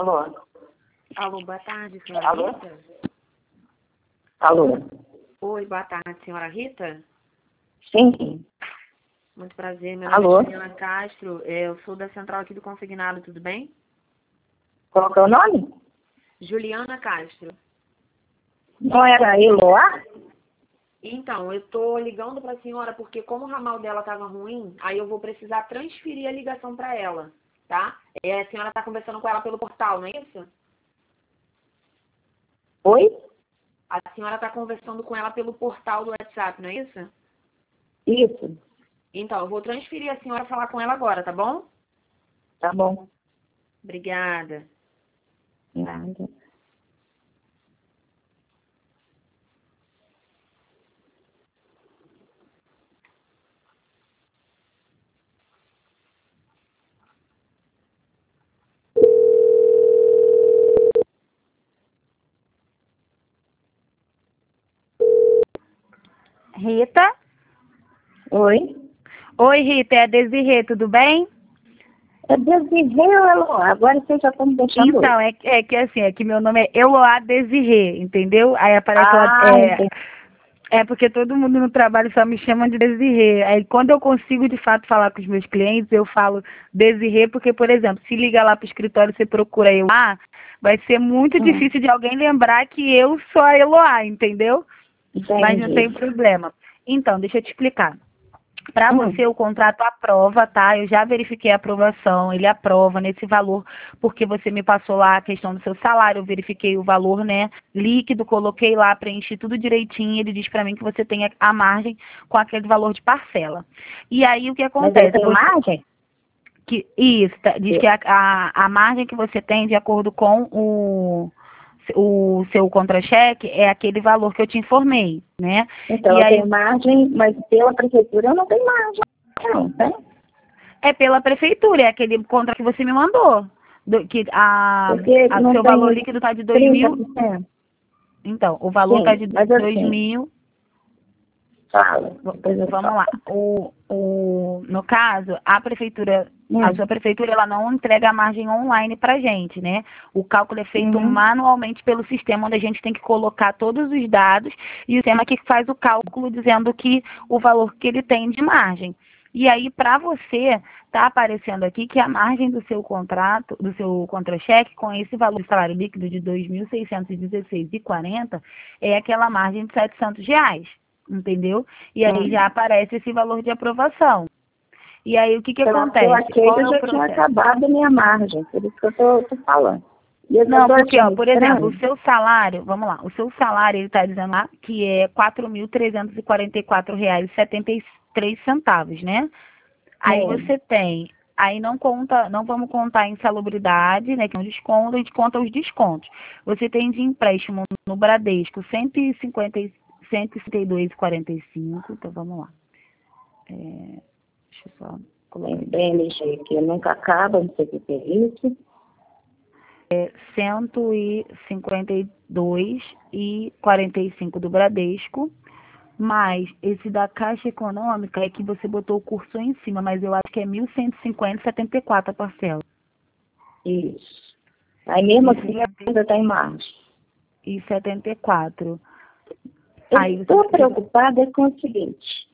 Alô? Alô, boa tarde, senhora Alô? Rita. Alô? Oi, boa tarde, senhora Rita. Sim. Muito prazer, meu Alô? nome é Juliana Castro. Eu sou da central aqui do Consignado, tudo bem? Qual que é o nome? Juliana Castro. Não era Eloá? Então, eu tô ligando para a senhora porque como o ramal dela estava ruim, aí eu vou precisar transferir a ligação para ela, tá? A senhora está conversando com ela pelo portal, não é isso? Oi? A senhora está conversando com ela pelo portal do WhatsApp, não é isso? Isso. Então, eu vou transferir a senhora falar com ela agora, tá bom? Tá bom. Obrigada. Nada. Rita? Oi? Oi, Rita, é a Desirê, tudo bem? É Desirê ou Eloá? Agora você já está me deixando. Então, é que meu nome é Eloá Desirê, entendeu? Aí aparece lá, Entendi. é porque todo mundo no trabalho só me chama de Desirê. Aí quando eu consigo de fato falar com os meus clientes, eu falo Desirê, porque, por exemplo, se liga lá pro escritório e você procura Eloá, vai ser muito difícil de alguém lembrar que eu sou a Eloá, entendeu? Mas não tem Entendi. problema. Então, deixa eu te explicar. Para Hum. você, o contrato aprova, tá? Eu já verifiquei a aprovação, ele aprova nesse valor, porque você me passou lá a questão do seu salário, eu verifiquei o valor, né, líquido, coloquei lá, preenchi tudo direitinho, ele diz para mim que você tem a margem com aquele valor de parcela. E aí, o que Mas eu acontece? tenho margem? Isso, diz que a margem que você tem de acordo com o seu contra-cheque é aquele valor que eu te informei, né? Então, E eu aí, tenho margem, mas pela prefeitura eu não tenho margem. Não, tem? é pela prefeitura, é aquele contrato que você me mandou. Que Porque o não seu valor tem líquido está de 2.000. 30%. Então, o valor está Sim, de mas dois assim, mil. fala. Depois eu Vamos falo. lá. No caso, a sua prefeitura, ela não entrega a margem online para gente, né? O cálculo é feito manualmente pelo sistema, onde a gente tem que colocar todos os dados e o sistema que faz o cálculo dizendo que o valor que ele tem de margem. E aí, para você, está aparecendo aqui que a margem do seu contrato, do seu contra-cheque, com esse valor de salário líquido de R$ 2.616,40, é aquela margem de R$ 700, entendeu? E aí já aparece esse valor de aprovação. E aí, o que Pela acontece? queixa Qual é o já tinha processo? acabado a minha margem, por isso que eu tô falando. E eu Não, tô porque, ó, achando por exemplo, o estranho. seu salário, vamos lá, o seu salário, ele está dizendo lá que é R$ 4.344,73, né? Aí Sim. você tem, aí não conta, não vamos contar insalubridade, né, que é um desconto, a gente conta os descontos. Você tem de empréstimo no Bradesco 152,45, então vamos lá. Deixa eu só colocar Tem aqui. BMG que nunca acaba, não sei o que é isso. 152,45 do Bradesco, mais esse da Caixa Econômica é que você botou o cursor em cima, mas eu acho que é 1.150,74 a parcela. Isso. Aí mesmo assim ainda tem margem. E 74. Eu Aí estou preocupada com o seguinte,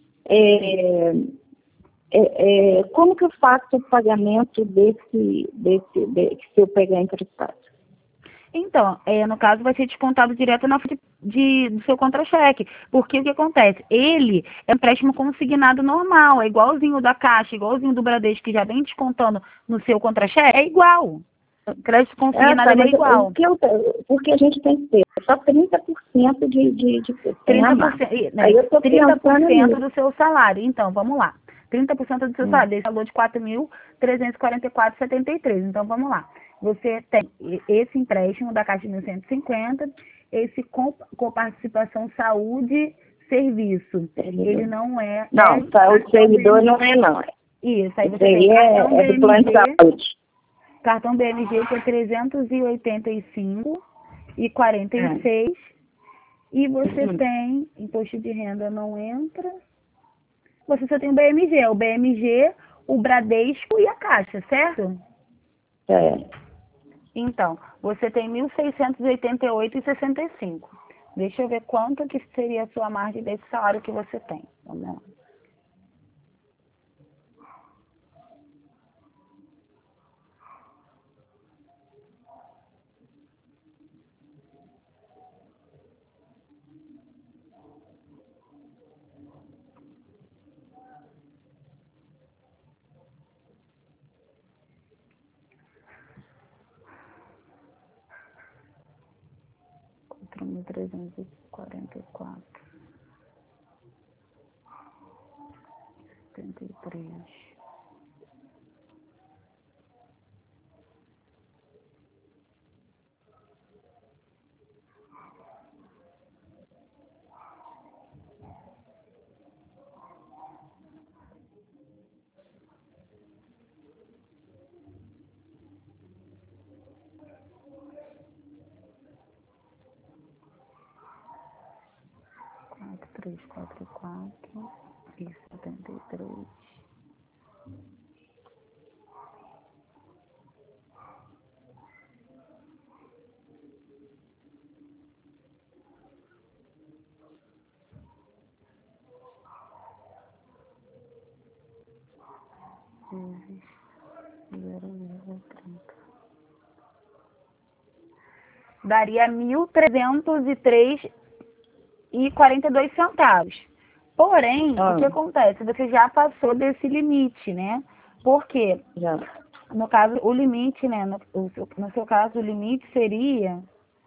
como que eu faço o pagamento se eu pegar emprestado? Então, no caso, vai ser descontado direto na fonte do seu contra-cheque. Porque o que acontece? Ele é um empréstimo consignado normal, é igualzinho o da Caixa, igualzinho do Bradesco, que já vem descontando no seu contra-cheque, é igual. O crédito consignado ele é Mas igual. porque a gente tem que ter só 30% de tem a margem. 30%, né, Aí eu estou pensando 30% nisso. do seu salário. Então, vamos lá. 30% do seu salário, esse valor de 4.344,73. Então, vamos lá. Você tem esse empréstimo da Caixa de 1.150, esse com participação saúde, serviço. Ele não é... Não, saúde servidor não é não. Isso, aí Isso você tem aí cartão é do plano de BMG, saúde. cartão BMG que é 385,46. E você tem, imposto de renda não entra. Você só tem o BMG, o Bradesco e a Caixa, certo? É. Então, você tem 1.688,65. Deixa eu ver quanto que seria a sua margem desse salário que você tem. Vamos lá. Quatro mil trezentos e quarenta e quatro, 73. Quatro, três, quatro, quatro e 73. Vezes 0,30. Daria 1.303,42 centavos. Porém, o que acontece? Você já passou desse limite, né? Por quê? Já. No caso, o limite, né? No seu caso, o limite seria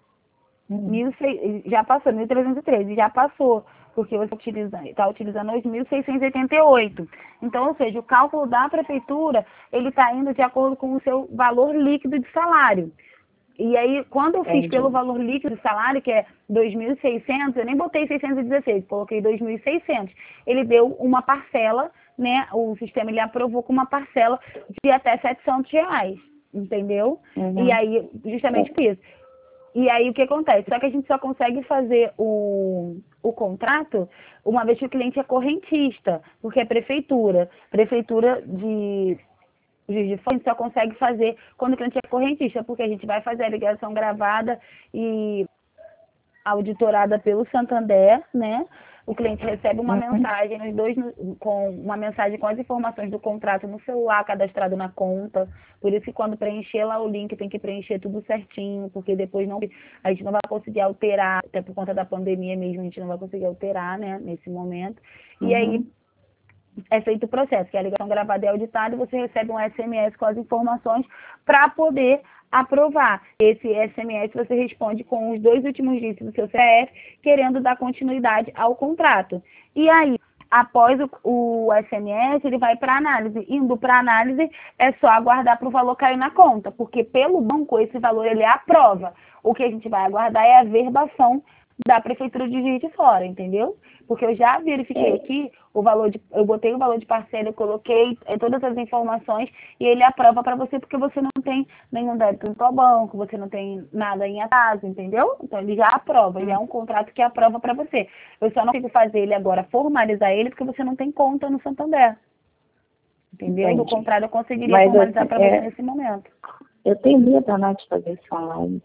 1.600, já passou, 1.313, já passou, porque você está utilizando os 1.688. Então, ou seja, o cálculo da prefeitura, ele está indo de acordo com o seu valor líquido de salário. E aí, quando eu fiz pelo valor líquido de salário, que é 2.600, eu nem botei 616, coloquei 2.600. Ele deu uma parcela, né? O sistema ele aprovou com uma parcela de até R$ 700, entendeu? E aí, justamente por isso. E aí, o que acontece? Só que a gente só consegue fazer o contrato uma vez que o cliente é correntista, porque é prefeitura. Prefeitura de Juiz de Fora, a gente só consegue fazer quando o cliente é correntista, porque a gente vai fazer a ligação gravada e auditorada pelo Santander, né? O cliente recebe uma mensagem com uma mensagem com as informações do contrato no celular, cadastrado na conta. Por isso que quando preencher lá o link tem que preencher tudo certinho, porque depois a gente não vai conseguir alterar, até por conta da pandemia mesmo, a gente não vai conseguir alterar, né, nesse momento. E aí é feito o processo, que é a ligação gravada e auditada, e você recebe um SMS com as informações para poder aprovar. Esse SMS você responde com os 2 últimos dígitos do seu CPF, querendo dar continuidade ao contrato. E aí, após o SMS, ele vai para análise. Indo para análise, é só aguardar para o valor cair na conta, porque pelo banco esse valor ele aprova. O que a gente vai aguardar é a verbação da Prefeitura de Juiz de Fora, entendeu? Porque eu já verifiquei aqui eu botei o valor de parcela, eu coloquei todas as informações e ele aprova para você, porque você não tem nenhum débito no seu banco, você não tem nada em atraso, entendeu? Então ele já aprova, ele é um contrato que aprova para você. Eu só não consigo fazer ele agora, formalizar ele, porque você não tem conta no Santander. Entendeu? Entendi. Do contrário, eu conseguiria formalizar para você nesse momento. Eu tenho medo danado de fazer isso online.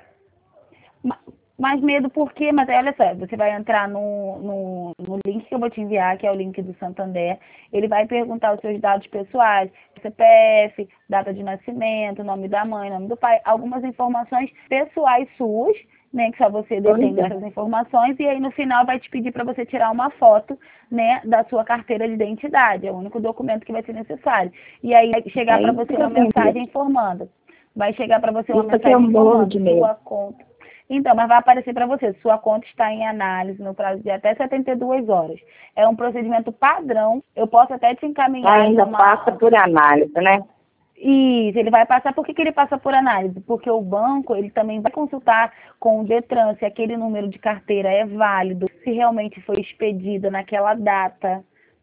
Mais medo por quê? Mas olha só, você vai entrar no link que eu vou te enviar, que é o link do Santander. Ele vai perguntar os seus dados pessoais, CPF, data de nascimento, nome da mãe, nome do pai, algumas informações pessoais suas, né, que só você detém essas informações, e aí no final vai te pedir para você tirar uma foto, né, da sua carteira de identidade, é o único documento que vai ser necessário. E aí vai chegar para você uma mensagem informando. Vai chegar para você uma mensagem informando sua conta. Então, mas vai aparecer para você, sua conta está em análise no prazo de até 72 horas. É um procedimento padrão, eu posso até te encaminhar. Ainda passa por análise, né? Isso, ele vai passar. Por que ele passa por análise? Porque o banco, ele também vai consultar com o Detran se aquele número de carteira é válido, se realmente foi expedida naquela data,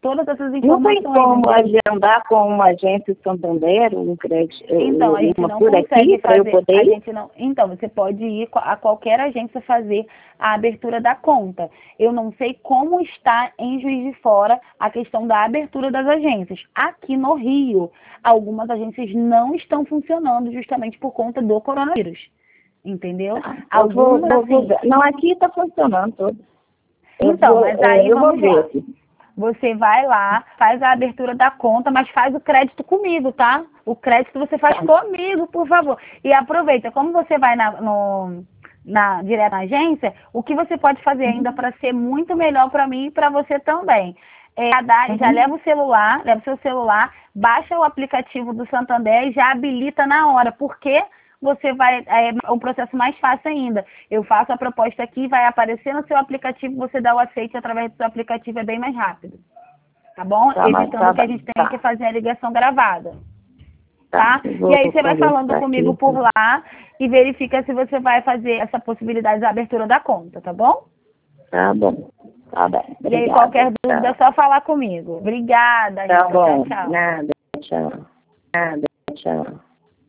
todas essas Não informações. tem como entendeu? agendar com uma agência Santander, um crédito, Então, a gente uma não por consegue aqui, para eu fazer, poder a ir? gente não, então, você pode ir a qualquer agência fazer a abertura da conta. Eu não sei como está em Juiz de Fora a questão da abertura das agências. Aqui no Rio, algumas agências não estão funcionando justamente por conta do coronavírus, entendeu? Eu vou Algumas, ver. Não, aqui está funcionando tudo. Então, mas aí eu vou vamos lá. ver aqui. Você vai lá, faz a abertura da conta, mas faz o crédito comigo, tá? O crédito você faz comigo, por favor. E aproveita, como você vai direto na agência, o que você pode fazer ainda para ser muito melhor para mim e para você também? Já leva o seu celular, baixa o aplicativo do Santander e já habilita na hora, porque você vai, é um processo mais fácil ainda. Eu faço a proposta aqui, vai aparecer no seu aplicativo, você dá o aceite através do seu aplicativo, é bem mais rápido. Tá bom? Evitando que a gente tenha que fazer a ligação gravada. Tá? E aí você vai falando comigo por lá e verifica se você vai fazer essa possibilidade da abertura da conta, tá bom? Tá bom. Tá bem. E aí qualquer dúvida é só falar comigo. Obrigada. Tá bom. Tchau, tchau. Nada, tchau. Nada, tchau.